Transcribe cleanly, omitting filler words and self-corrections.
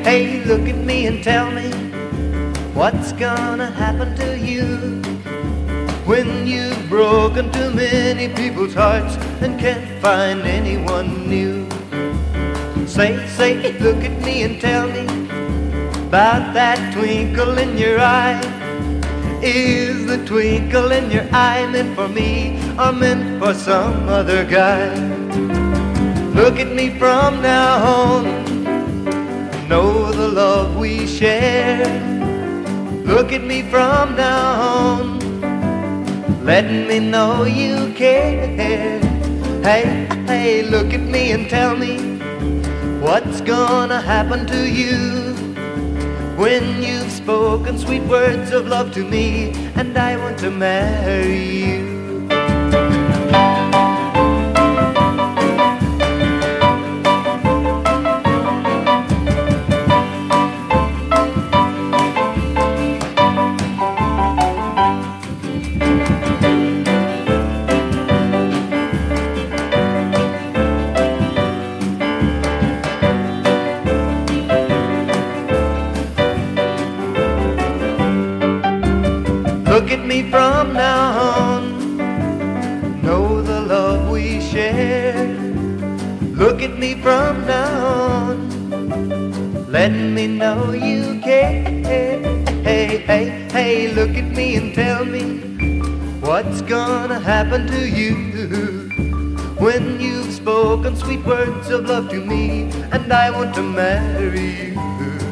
hey, look at me and tell me what's gonna happen to you when you've broken too many people's hearts and can't find anyone new. Say, look at me and tell me about that twinkle in your eye. Is the twinkle in your eye meant for me or meant for some other guy? Look at me from now on, know the love we share. Look at me from now on, letting me know you care. Hey, look at me and tell me what's gonna happen to you when you've spoken sweet words of love to me and I want to marry you. Look at me from now on, know the love we share. Look at me from now on, letting me know you care. Hey, look at me and tell me what's gonna happen to you when you've spoken sweet words of love to me and I want to marry you.